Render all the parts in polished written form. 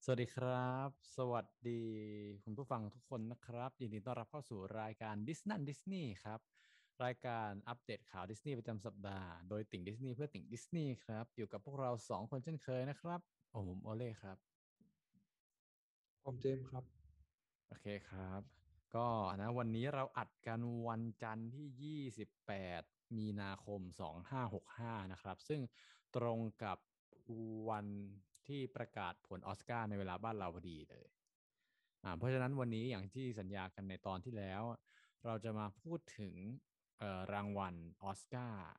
สวัสดีครับสวัสดีคุณผู้ฟังทุกคนนะครับยินดีต้อนรับเข้าสู่รายการดิสนีย์ครับรายการอัปเดตข่าวดิสนีย์ประจำสัปดาห์โดยติ่งดิสนีย์เพื่อติ่งดิสนีย์ครับอยู่กับพวกเราสองคนเช่นเคยนะครับผมโอเล่ครับผมเจมส์ครับโอเคครับก็นะวันนี้เราอัดกันวันจันทร์ที่28มีนาคม2565นะครับซึ่งตรงกับวันที่ประกาศผลออสการ์ในเวลาบ้านเราพอดีเลย เพราะฉะนั้นวันนี้อย่างที่สัญญากันในตอนที่แล้วเราจะมาพูดถึงรางวัลออสการ์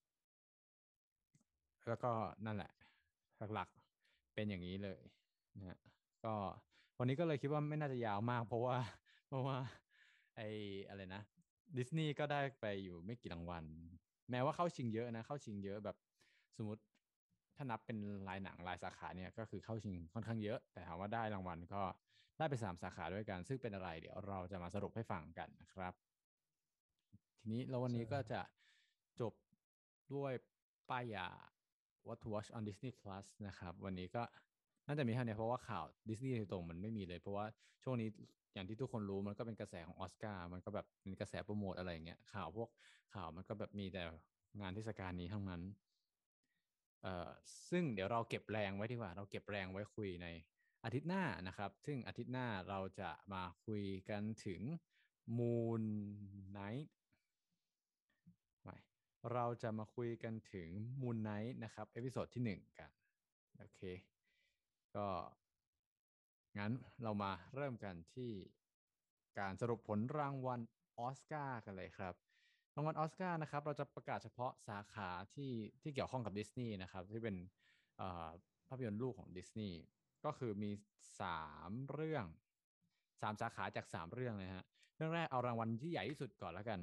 แล้วก็นั่นแหละหลักๆเป็นอย่างนี้เลยนะฮะก็วันนี้ก็เลยคิดว่าไม่น่าจะยาวมากเพราะว่าไอ้อะไรนะดิสนีย์ก็ได้ไปอยู่ไม่กี่รางวัลแม้ว่าเข้าชิงเยอะนะเข้าชิงเยอะแบบสมมติถ้านับเป็นรายหนังรายสาขาเนี่ยก็คือเข้าชิงค่อนข้างเยอะแต่ถามว่าได้รางวัลก็ได้ไป3 สาขาด้วยกันซึ่งเป็นอะไรเดี๋ยวเราจะมาสรุปให้ฟังกันนะครับ ทีนี้แล้ววันใช่นี้ก็จะจบด้วยป้ายยา What to Watch on Disney Plus นะครับวันนี้ก็น่าจะมีเท่านี้เพราะว่าข่าวดิสนีย์ตรงๆมันไม่มีเลยเพราะว่าช่วงนี้อย่างที่ทุกคนรู้มันก็เป็นกระแสของออสการ์มันก็แบบเป็นกระแสโปรโมทอะไรอย่างเงี้ยข่าวพวกข่าวมันก็แบบมีแต่งานเทศกาลนี้ทั้งนั้นเอ่อซึ่งเดี๋ยวเราเก็บแรงไว้ดีกว่าเราเก็บแรงไว้คุยในอาทิตย์หน้านะครับซึ่งอาทิตย์หน้าเราจะมาคุยกันถึง Moon Knight ไม่เราจะมาคุยกันถึง Moon Knight นะครับเอพิโซดที่1กันโอเคก็งั้นเรามาเริ่มกันที่การสรุปผลรางวัลออสการ์กันเลยครับรางวัลออสการ์นะครับเราจะประกาศเฉพาะสาขาที่เกี่ยวข้องกับดิสนีย์นะครับที่เป็นเอ่อภาพยนตร์ลูกของดิสนีย์ก็คือมี3 เรื่อง3 สาขาจาก3 เรื่องเลยฮะเรื่องแรกเอารางวัลที่ใหญ่ที่สุดก่อนแล้วกัน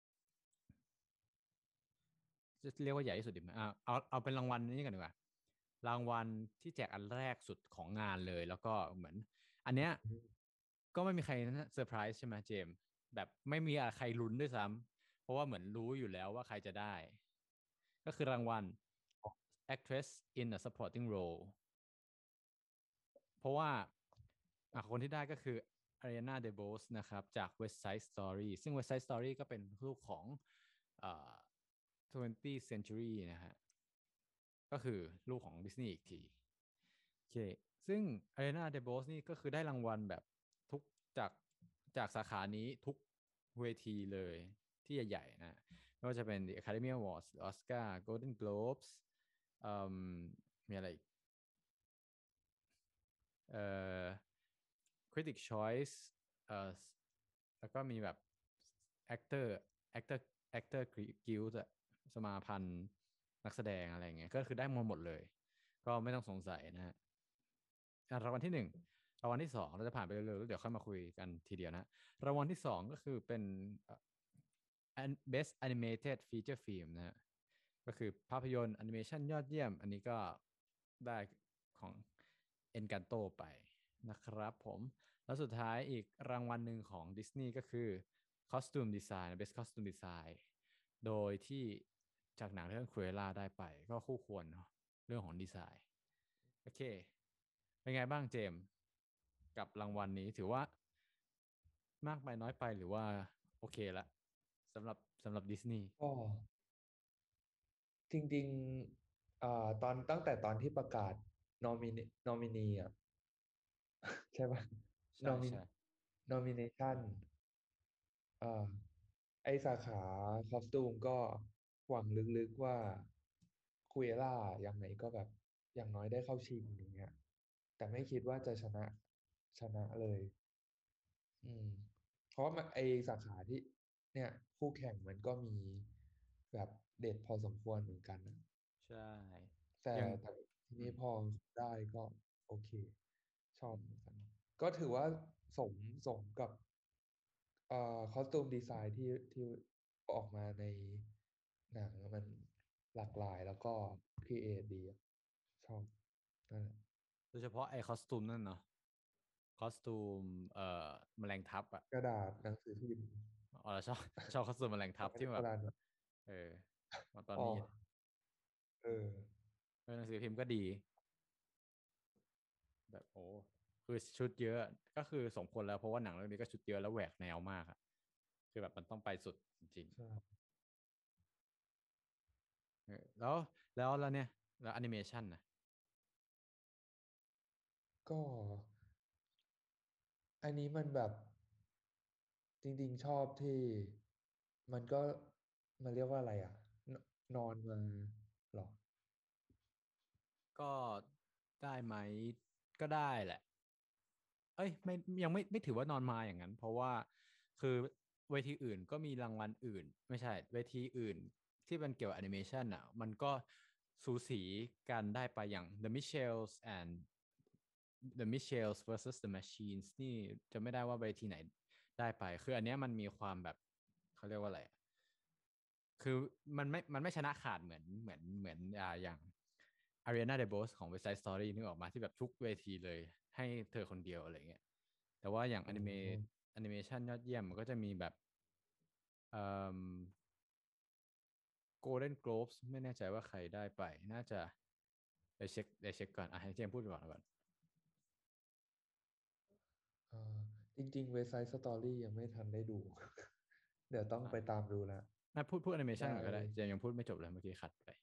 จะเรียกว่าใหญ่ที่สุดดีไหมเอาเป็นรางวัลนี้กันดีกว่ารางวัลที่แจกอันแรกสุดของงานเลยแล้วก็เหมือนอันเนี้ยอืมก็ไม่มีใครเซอร์ไพรส์ใช่ไหมเจมส์แบบไม่มีใครลุ้นด้วยซ้ำเพราะว่าเหมือนรู้อยู่แล้วว่าใครจะได้ก็คือรางวัล Actress in a Supporting Role เพราะว่าคนที่ได้ก็คือ Ariana DeBose นะครับจาก West Side Story ซึ่ง West Side Story ก็เป็นลูกของเอ่อ20th Century นะฮะก็คือลูกของดิสนีย์อีกทีโอเคซึ่ง Ariana DeBose นี่ก็คือได้รางวัลแบบทุกจากจากสาขานี้ทุกเวทีเลยที่ใหญ่ๆนะไม่ว่าจะเป็น The Academy Awards Oscar Golden Globes เอ่มมีอะไรอีก เอ่อ Critic Choice เอ่อแล้วก็มีแบบ Actor Actor Actor Guild อะสมาพันธ์นักแสดงอะไรเงี้ยก็คือได้มาหมดเลยก็ไม่ต้องสงสัยนะฮะรางวัลที่หนึ่งรางวัลที่สองเราจะผ่านไปเร็วๆแล้วเดี๋ยวค่อยมาคุยกันทีเดียวนะรางวัลที่สองก็คือเป็น Best Animated Feature Film นะฮะก็คือภาพยนตร์แอนิเมชันยอดเยี่ยมอันนี้ก็ได้ของ Encanto ไปนะครับผมแล้วสุดท้ายอีกรางวัลหนึ่งของดิสนีย์ก็คือ Costume Design Best Costume Design โดยที่จากหนังเรื่อง Cruella ได้ไปก็คู่ควรเนาะเรื่องของดีไซน์โอเคเป็นไงบ้างเจมส์กับรางวัลนี้ถือว่ามากไปน้อยไปหรือว่าโอเคละสำหรับดิสนีย์ก็จริงๆตั้งแต่ตอนที่ประกาศนอมินีอ่ะใช่ป่ะนใช่อมิใช่นอมิเนชันอ่าไอสาขาคอสตูมก็หวังลึกๆว่าคุเอล่าอย่างไหนก็แบบอย่างน้อยได้เข้าชิงอย่างเงี้ยแต่ไม่คิดว่าจะชนะเลยอืมเพราะว่ามันไอสาขาที่เนี่ยคู่แข่งมันก็มีแบบเด็ดพอสมควรเหมือนกันนะใช่แต่ยังแต่ทีอืมนี้พอได้ก็โอเคชอบเหมือนกันก็ถือว่าสมสมกับคอสตูมดีไซน์ที่ออกมาในหนังมันหลากหลายแล้วก็ครีเอทดีอะชอบนั่นแหละโดยเฉพาะไอ้คอสตูมนั่นเนาะคอสตูมแมลงทับอ่ะกระดาษหนังสือพิมพ์อ๋อเราชอบคอสตูมแมลงทัแต่ไม่บที่แบบได้กระดาษเออมาตอนอ๋อนี้เออหนังสือพิมพ์ก็ดีแบบโอ้คือชุดเยอะก็คือสมควรแล้วเพราะว่าหนังเรื่องนี้ก็ชุดเยอะแล้วแหวกแนวมากอะคือแบบมันต้องไปสุดจริงใช่ๆแล้วเนี่ยแล้วแอนิเมชันนะก็อันนี้มันแบบจริงๆชอบที่มันก็มันเรียกว่าอะไรอ่ะนนอนมาหรอก็ได้ไหมก็ได้แหละ เอ้ยไม่ยังไม่ถือว่านอนมาอย่างนั้นเพราะว่าคือเวทีอื่นก็มีรางวัลอื่นไม่ใช่เวทีอื่นที่มันเกี่ยวกับแอนิเมชันอ่ะมันก็สูสีกันได้ไปอย่าง The Mitchells and The Mitchells versus The Machines นี่จะไม่ได้ว่าเวทีไหนได้ไปคืออันเนี้ยมันมีความแบบเขาเรียกว่าอะไรคือมันไม่ชนะขาดเหมือนอย่าง Ariana DeBose ของ West Side Story นึกออกมาที่แบบทุกเวทีเลยให้เธอคนเดียวอะไรเงี้ย แต่ว่าอย่างอ๋อแอนิเมชันยอดเยี่ยมมันก็จะมีแบบเอ่อ Golden Globes ไม่แน่ใจว่าใครได้ไปน่าจะเดี๋ยวเช็คก่อนให้เจมส์พูดก่อนอ่าจริงๆเว็บไซต์สตอรี่ยังไม่ทันได้ดูเดี๋ยวต้องอ่ะไปตามดูละน่าพูดแอนิเมชันได้ก่อนก็ได้เจมส์ยังพูดไม่จบเลยเมื่อกี้ขัดไป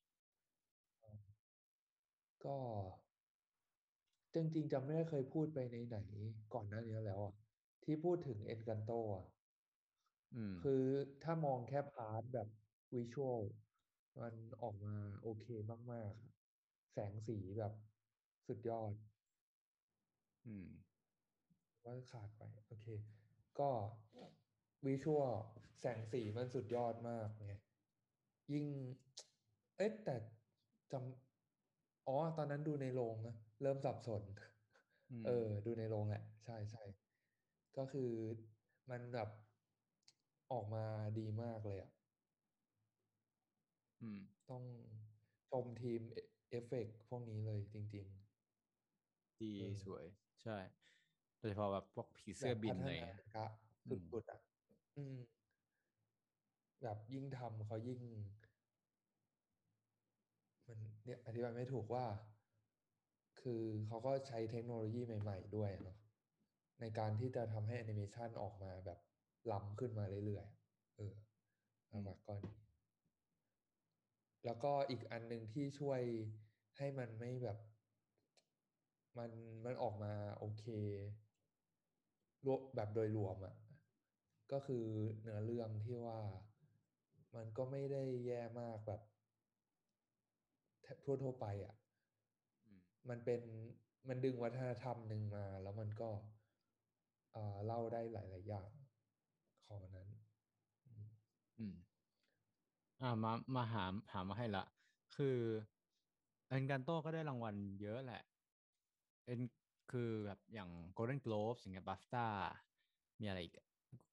ก็จริงๆจำไม่ได้เคยพูดไปในไหนก่อนหน้านี้แล้วอ่ะที่พูดถึงเอ็นกันโตอ่ะอืมคือถ้ามองแค่พาร์ทแบบวิชวลมันออกมาโอเคมากๆครับแสงสีแบบสุดยอดอืมว่าขาดไปโอเคก็วิชวลแสงสีมันสุดยอดมากไงยิ่งเอ๊ะแต่จอ๋อตอนนั้นดูในโรงนะเริ่มสับสนอืเอมอดูในโรงแหละใช่ใช่ก็คือมันแบบออกมาดีมากเลยอ่ะอืมต้องชมทีมเอฟเฟกต์พวกนี้เลยจริงดีๆเออสวยใช่โดยเฉพาะแบบพวกผีเสื้อบิแบบพัฒนานอะไรเงี้ยกะอืมสุดๆอ่ะอืมแบบยิ่งทำเขายิ่งมันเนี่ยอธิบายไม่ถูกว่าคือเขาก็ใช้เทคโนโลยีใหม่ๆด้วยเนาะในการที่จะทำให้แอนิเมชันออกมาแบบล้ำขึ้นมาเรื่อยๆเอออืมแล้วก็ดีแล้วก็อีกอันหนึ่งที่ช่วยให้มันไม่แบบมันมันออกมาโอเค รวมแบบโดยรวมอ่ะก็คือเนื้อเรื่องที่ว่ามันก็ไม่ได้แย่มากแบบทั่วไปอ่ะอืมมันเป็นมันดึงวัฒนธรรมหนึ่งมาแล้วมันก็เล่าได้หลายๆอย่างของอันนั้นอืมอืม มาหามาให้ละคือเอ็นกันโตก็ได้รางวัลเยอะแหละเอ็นคือแบบอย่าง Golden Globes อย่างเงี้ยบัฟต้ามีอะไรอีก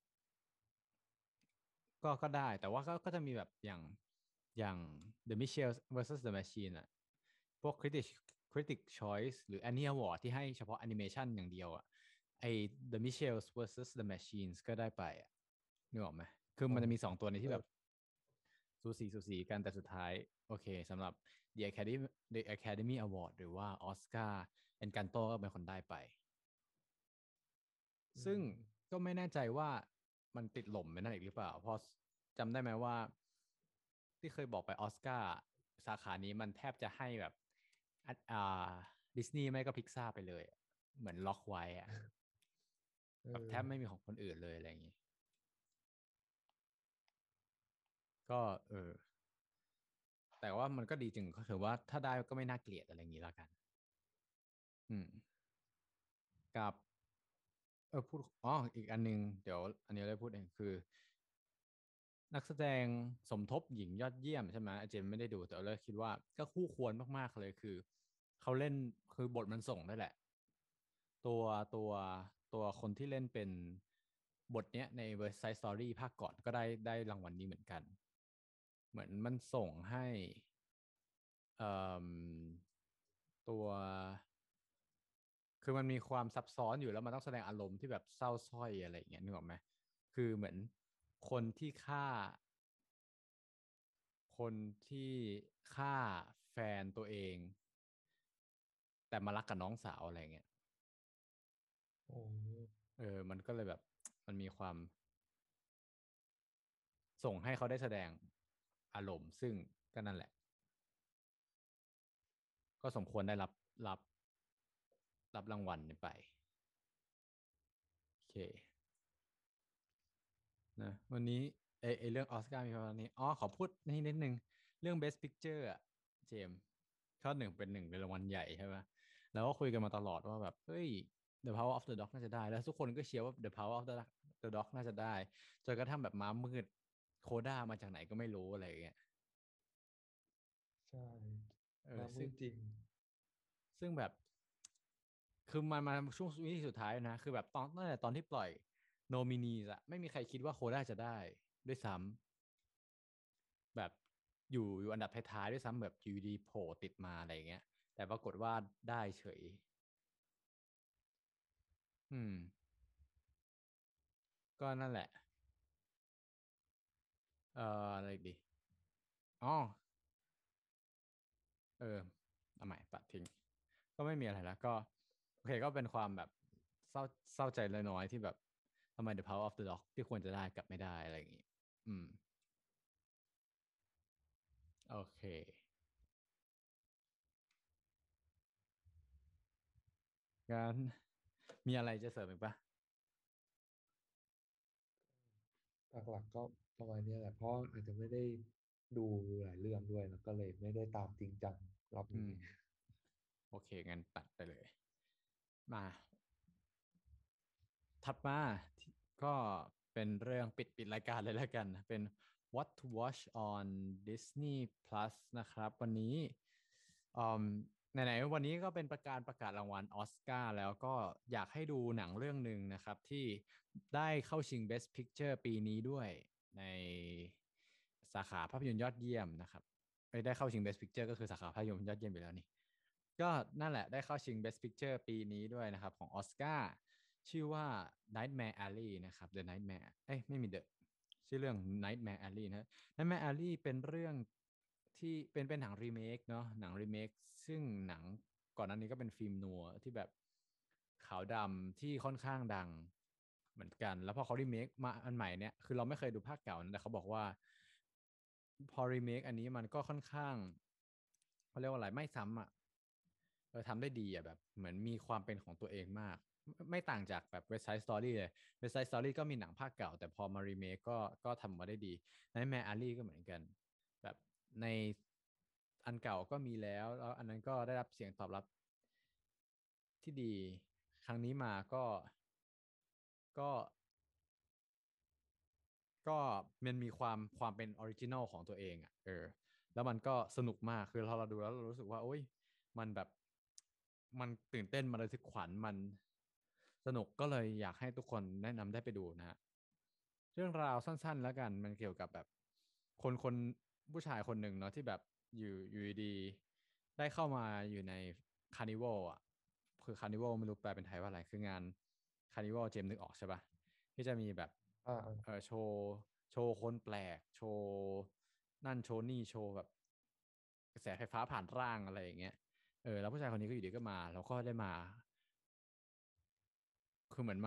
ก็ได้แต่ว่าก็จะมีแบบอย่าง The Mitchell versus The Machine อะพวก Critic Choice หรือ Annie Award ที่ให้เฉพาะแอนิเมชันอย่างเดียวอะไอ้ The Mitchells versus The Machines ก็ได้ไปอะนึกออกไหมคืออ๋อมันจะมีสองตัวนี้เออที่แบบ สูสีกันแต่สุดท้ายโอเคสำหรับ The Academy Award หรือว่าออสการ์เอนกันโตก็เป็นคนได้ไปอืซึ่งมก็ไม่แน่ใจว่ามันติดหล่มไปนั่นอีกหรือเปล่าเพราะจำได้ไหมว่าที่เคยบอกไปออสการ์สาขานี้มันแทบจะให้แบบดิสนีย์ไม่ก็พิกซาไปเลยเหมือนล็อกไว้อะเอแบบแทอบไม่มีของคนอื่นเลยอะไรอย่างนี้ก็เออแต่ว่ามันก็ดีจึงก็คือว่าถ้าได้ก็ไม่น่าเกลียดอะไรอย่างนี้ละกันอืม กับพูดอีกอันนึงเดี๋ยวอันนี้ได้พูดเองคือนักแสดงสมทบหญิงยอดเยี่ยมใช่ไหมอาเจมไม่ได้ดูแต่เราคิดว่าก็คู่ควรมากๆเลยคือเขาเล่นคือบทมันส่งได้แหละตัวตัวตัวคนที่เล่นเป็นบทเนี้ยใน West Side Story ภาคก่อนก็ได้รางวัลนี้เหมือนกันเหมือนมันส่งให้เอ่อตัว คือมันมีความซับซ้อนอยู่แล้วมันต้องแสดงอารมณ์ที่แบบเศร้าสร้อยอะไรอย่างเงี้ยนึกออกไหมคือเหมือนคนที่คนที่ฆ่าแฟนตัวเองแต่มารักกับน้องสาวอะไรเงี้ยโอ้มันก็เลยแบบมันมีความส่งให้เขาได้แสดงอารมณ์ซึ่งก็นั่นแหละก็สมควรได้รับรับรางวัลนี้ไปโอเคนะวันนี้ไอเรื่องออสการ์มีประมาณนี้อ๋อขอพูดนี่นิดนึงเรื่อง Best Picture อะเจมส์ข้อหนึ่งเป็นหนึ่งเป็นรางวัลใหญ่ใช่ไหมแล้วก็คุยกันมาตลอดว่าแบบเฮ้ย The Power of the Dog น่าจะได้แล้วทุกคนก็เชียร์ว่า The Power of the Dog น่าจะได้จนกระทั่งแบบม้ามืดโคด้ามาจากไหนก็ไม่รู้อะไรอย่างเงี้ยใช่มามืซึ่งดจริงซึ่งแบบคือมันมาช่วงวินาทีสุดท้ายนะคือแบบตั้งแต่ตอนที่ปล่อยโนมินีอะไม่มีใครคิดว่าโคด้าจะได้ด้วยซ้ำแบบอยู่อันดับท้ายๆด้วยซ้ำแบบอยู่ดีโผล่ติดมาอะไรอย่างเงี้ยแต่ปรากฏว่าได้เฉยอืมก็นั่นแหละเอ่อะไรอีกดีอ๋อเออเอาใหม่ปัดทิ้งก็ไม่มีอะไรแล้วก็โอเคก็เป็นความแบบเศร้าเศร้าใจเล็กน้อยที่แบบทำไม The Power of the Dog ที่ควรจะได้กลับไม่ได้อะไรอย่างงี้อืมโอเค งั้นมีอะไรจะเสริมอีกปะหลักๆก็ประมาณนี้แหละเพราะอาจจะไม่ได้ดูหลายเรื่องด้วยแล้วก็เลยไม่ได้ตามจริงจังรอบนี้อืมโอเคงั้นตัดไปเลยมาถัดมาก็เป็นเรื่องปิดรายการเลยแล้วกันเป็น What to Watch on Disney Plus นะครับวันนี้อืมไหนๆวันนี้ก็เป็นประกาศรางวัลออสการ์แล้วก็อยากให้ดูหนังเรื่องหนึ่งนะครับที่ได้เข้าชิง Best Picture ปีนี้ด้วยในสาขาภาพยนตร์ยอดเยี่ยมนะครับไม่ได้เข้าชิง Best Picture ก็คือสาขาภาพยนตร์ยอดเยี่ยมไปแล้วนี่ ก็นั่นแหละได้เข้าชิง Best Picture ปีนี้ด้วยนะครับของออสการ์ชื่อว่า Nightmare Alley นะครับ The Nightmare เอ้ยไม่มี The ชื่อเรื่อง Nightmare Alley นะ Nightmare Alley เป็นเรื่องที่เป็นหนังรีเมคเนาะหนังรีเมคซึ่งหนังก่อนหน้านี้ก็เป็นฟิล์มนัวที่แบบขาวดำที่ค่อนข้างดังเหมือนกันแล้วพอเขารีเมคมาอันใหม่เนี่ยคือเราไม่เคยดูภาคเก่านะแต่เขาบอกว่าพอรีเมคอันนี้มันก็ค่อนข้างเขาเรียกว่าอะไรไม่ซ้ำอ่ะ ทำได้ดีอ่ะแบบเหมือนมีความเป็นของตัวเองมากไม่ต่างจากแบบ West Side Story เลย West Side Story ก็มีหนังภาคเก่าแต่พอมารีเมคก็ทำมาได้ดี Nightmare Alley ก็เหมือนกันแบบในอันเก่าก็มีแล้วอันนั้นก็ได้รับเสียงตอบรับที่ดีครั้งนี้มาก็ก็มันมีความเป็นออริจินอลของตัวเองอ่ะแล้วมันก็สนุกมากคือเราดูแล้วเรารู้สึกว่าโอ้ยมันแบบมันตื่นเต้นมันระทึกขวัญมันสนุกก็เลยอยากให้ทุกคนแนะนำได้ไปดูนะฮะเรื่องราวสั้นๆแล้วกันมันเกี่ยวกับแบบคนผู้ชายคนหนึ่งเนาะที่แบบอยู่ดีๆได้เข้ามาอยู่ในคาร์นิวัลอ่ะคือคาร์นิวัลไม่รู้แปลเป็นไทยว่าอะไรคืองานคาร์นิวัลเจมส์นึกออกใช่ปะที่จะมีแบบอ่าโชว์คนแปลกโชว์นั่นโชว์นี่โชว์แบบกระแสไฟฟ้าผ่านร่างอะไรอย่างเงี้ยแล้วผู้ชายคนนี้ก็อยู่ดีก็มาแล้วก็ได้มาคือเหมือน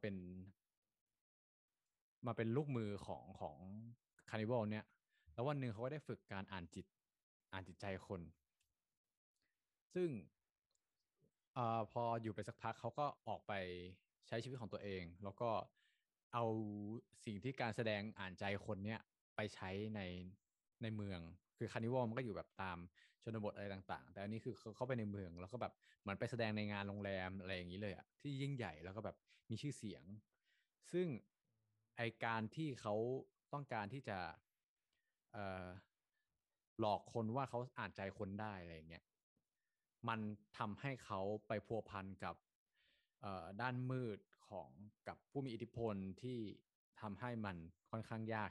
มาเป็นลูกมือของคาร์นิวัลเนี่ยแล้ววันหนึ่งเขาก็ได้ฝึกการอ่านจิตใจคนซึ่งพออยู่ไปสักพักเขาก็ออกไปใช้ชีวิตของตัวเองแล้วก็เอาสิ่งที่การแสดงอ่านใจคนเนี่ยไปใช้ในเมืองคือคาร์นิวัลมันก็อยู่แบบตามชนบทอะไรต่างๆแต่อันนี้คือเขาเข้าไปในเมืองแล้วก็แบบเหมือนไปแสดงในงานโรงแรมอะไรอย่างนี้เลยอะที่ยิ่งใหญ่แล้วก็แบบมีชื่อเสียงซึ่งไอการที่เขาต้องการที่จะเอ่อหลอกคนว่าเขาอ่านใจคนได้อะไรอย่างเงี้ย มันทำให้เขาไปพัวพันกับด้านมืดของกับผู้มีอิทธิพลที่ทำให้มันค่อนข้างยาก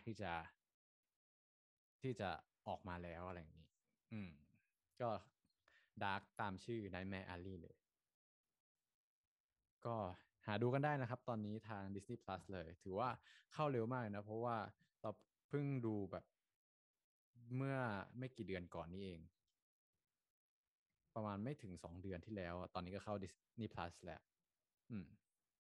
ที่จะออกมาแล้วอะไรอย่างนี้อืมก็ดาร์กตามชื่อ Nightmare Alley เลยก็หาดูกันได้นะครับตอนนี้ทาง Disney Plus เลยถือว่าเข้าเร็วมากนะเพราะว่าเราเพิ่งดูแบบเมื่อไม่กี่เดือนก่อนนี้เองประมาณไม่ถึง2 เดือนที่แล้วตอนนี้ก็เข้า Disney Plus แล้วอืม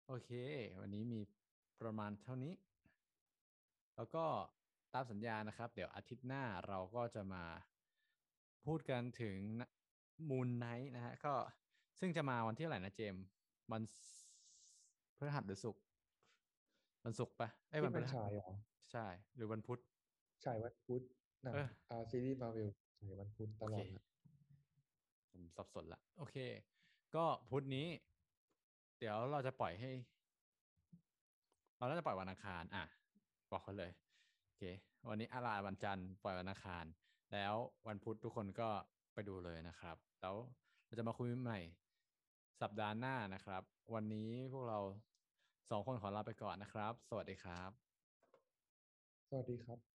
โอเค วันนี้มีประมาณเท่านี้ แล้วก็ตามสัญญานะครับ เดี๋ยวอาทิตย์หน้าเราก็จะมาพูดกันถึงมูนไนท์นะฮะก็ซึ่งจะมาวันที่เท่าไหร่นะเจมส์วันพฤหัสหรือศุกร์วันศุกร์ปะเอ้ยที่มันวันพฤหัสฉายเหรอใช่หรือวันพุธฉายวันพุธหนังเออซีรีส์มาร์เวลฉายวันพุธโอเคตลอดละผมสับสนละโอเคก็พุธนี้เดี๋ยวเราจะปล่อยให้เราน่าจะปล่อยวันอังคารบอกเขาเลยโอเควันนี้อาลาวันจันทร์ปล่อยวันอังคารแล้ววันพุธทุกคนก็ไปดูเลยนะครับแล้วเราจะมาคุยใหม่สัปดาห์หน้านะครับวันนี้พวกเรา2 คนขอลาไปก่อนนะครับสวัสดีครับสวัสดีครับ